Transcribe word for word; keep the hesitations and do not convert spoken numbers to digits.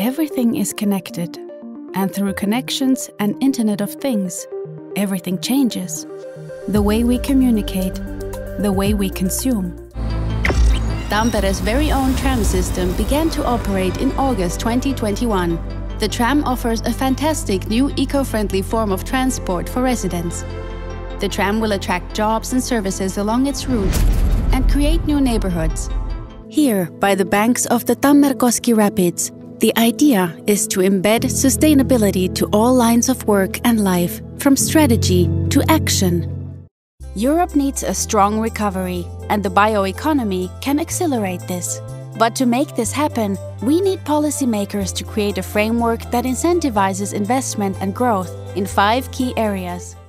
Everything is connected, and through connections and Internet of Things, everything changes. The way we communicate, the way we consume. Tampere's very own tram system began to operate in August twenty twenty-one. The tram offers a fantastic new eco-friendly form of transport for residents. The tram will attract jobs and services along its route and create new neighborhoods. Here, by the banks of the Tammerkoski Rapids, the idea is to embed sustainability to all lines of work and life, from strategy to action. Europe needs a strong recovery, and the bioeconomy can accelerate this. But to make this happen, we need policymakers to create a framework that incentivizes investment and growth in five key areas.